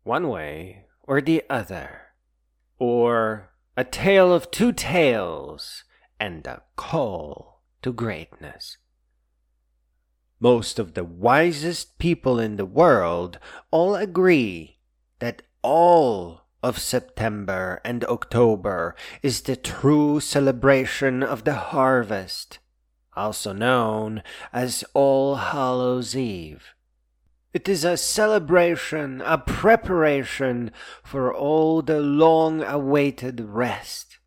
one way or the other, or a tale of two tales and a call to greatness. Most of the wisest people in the world all agree that all of September and October is the true celebration of the harvest, also known as All Hallows' Eve. It is a celebration, a preparation for all the long-awaited rest.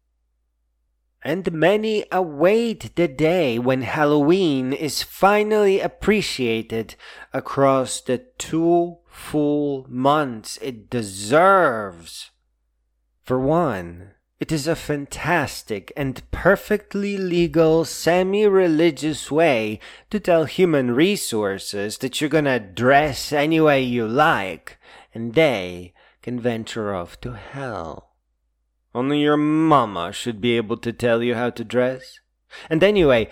And many await the day when Halloween is finally appreciated across the 2 full months it deserves. For one, it is a fantastic and perfectly legal semi-religious way to tell human resources that you're gonna dress any way you like, and they can venture off to hell. Only your mama should be able to tell you how to dress. And anyway,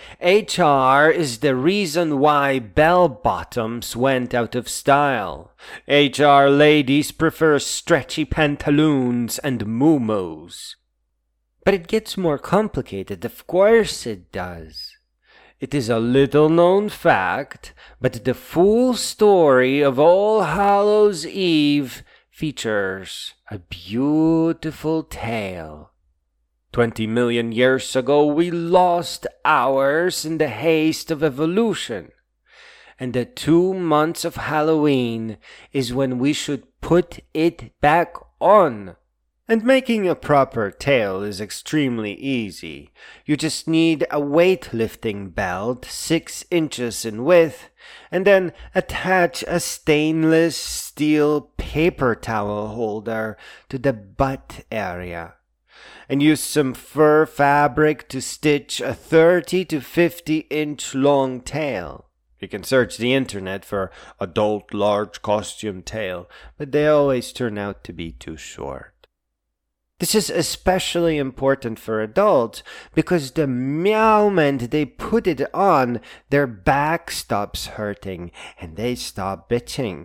HR is the reason why bell-bottoms went out of style. HR ladies prefer stretchy pantaloons and muumuus. But it gets more complicated, of course it does. It is a little-known fact, but the full story of All Hallows' Eve features a beautiful tale. 20 million years ago, we lost ours in the haste of evolution. And the 2 months of Halloween is when we should put it back on. And making a proper tale is extremely easy. You just need a weightlifting belt 6 inches in width, and then attach a stainless steel paper towel holder to the butt area. And use some fur fabric to stitch a 30 to 50 inch long tail. You can search the internet for adult large costume tail, but they always turn out to be too short. This is especially important for adults because the moment they put it on, their back stops hurting and they stop bitching.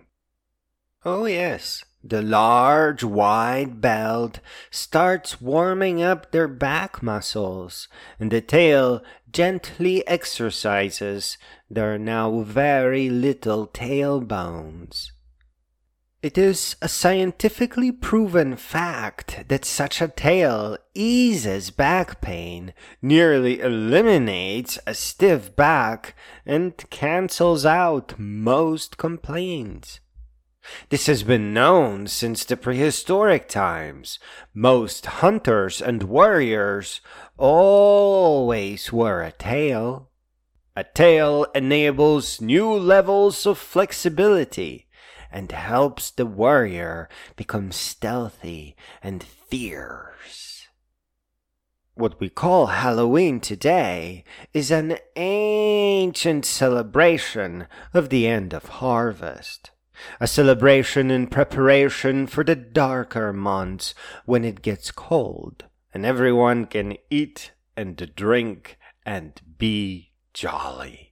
Oh yes, the large, wide belt starts warming up their back muscles, and the tail gently exercises their now very little tailbones. It is a scientifically proven fact that such a tail eases back pain, nearly eliminates a stiff back, and cancels out most complaints. This has been known since the prehistoric times. Most hunters and warriors always wore a tail. A tail enables new levels of flexibility and helps the warrior become stealthy and fierce. What we call Halloween today is an ancient celebration of the end of harvest. A celebration in preparation for the darker months when it gets cold and everyone can eat and drink and be jolly.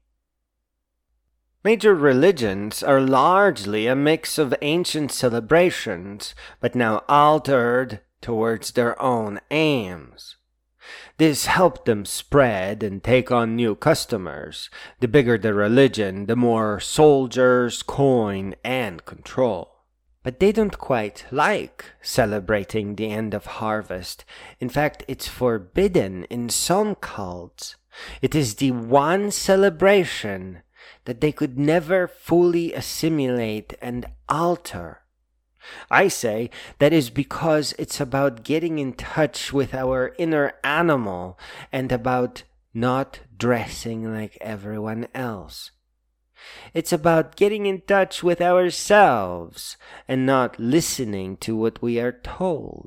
Major religions are largely a mix of ancient celebrations, but now altered towards their own aims. This helped them spread and take on new customers. The bigger the religion, the more soldiers, coin, and control. But they don't quite like celebrating the end of harvest. In fact, it's forbidden in some cults. It is the one celebration that they could never fully assimilate and alter. I say that is because it's about getting in touch with our inner animal and about not dressing like everyone else. It's about getting in touch with ourselves and not listening to what we are told.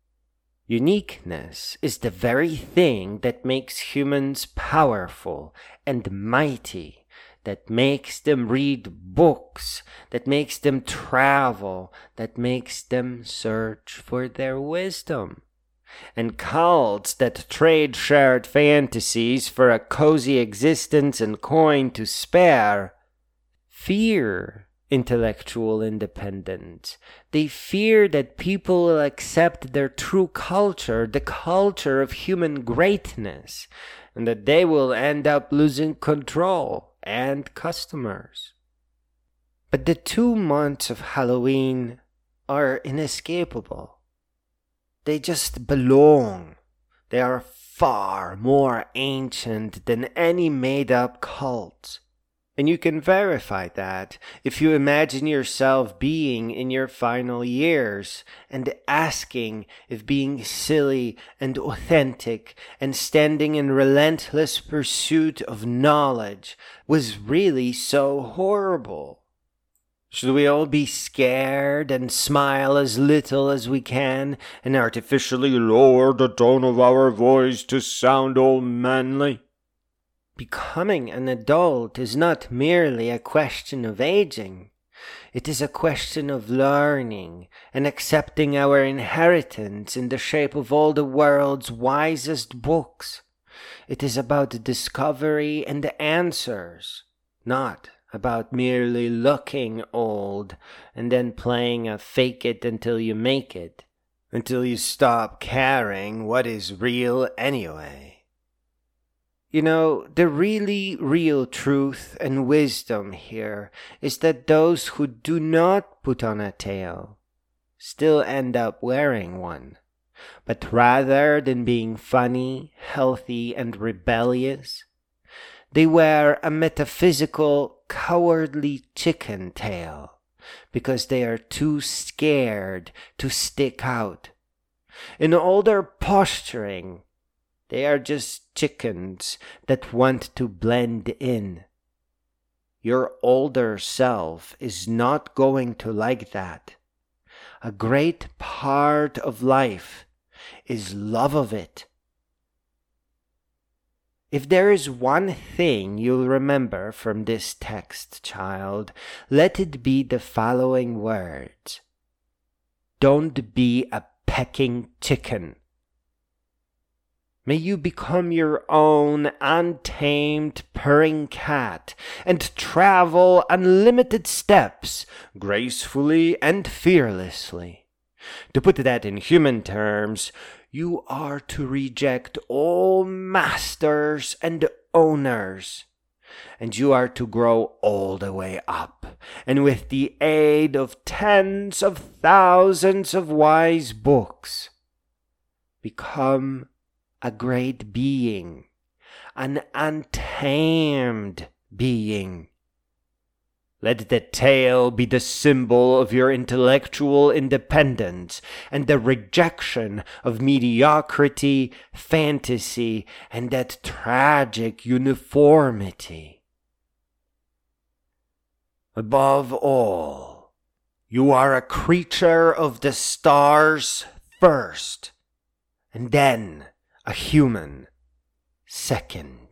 Uniqueness is the very thing that makes humans powerful and mighty, that makes them read books, that makes them travel, that makes them search for their wisdom. And cults that trade shared fantasies for a cozy existence and coin to spare. Fear intellectual independence. They fear that people will accept their true culture, the culture of human greatness, and that they will end up losing control and customers. But the 2 months of Halloween are inescapable. They just belong. They are far more ancient than any made-up cult. And you can verify that if you imagine yourself being in your final years and asking if being silly and authentic and standing in relentless pursuit of knowledge was really so horrible. Should we all be scared and smile as little as we can and artificially lower the tone of our voice to sound all manly? Becoming an adult is not merely a question of aging. It is a question of learning and accepting our inheritance in the shape of all the world's wisest books. It is about discovery and answers, not about merely looking old and then playing a fake it until you make it, until you stop caring what is real anyway. You know, the really real truth and wisdom here is that those who do not put on a tail still end up wearing one. But rather than being funny, healthy, and rebellious, they wear a metaphysical, cowardly chicken tail because they are too scared to stick out. In all their posturing, they are just chickens that want to blend in. Your older self is not going to like that. A great part of life is love of it. If there is one thing you'll remember from this text, child, let it be the following words. Don't be a pecking chicken. May you become your own untamed purring cat and travel unlimited steps gracefully and fearlessly. To put that in human terms, you are to reject all masters and owners, and you are to grow all the way up, and with the aid of tens of thousands of wise books, become a great being, an untamed being. Let the tail be the symbol of your intellectual independence and the rejection of mediocrity, fantasy, and that tragic uniformity. Above all, you are a creature of the stars first, and then a human second.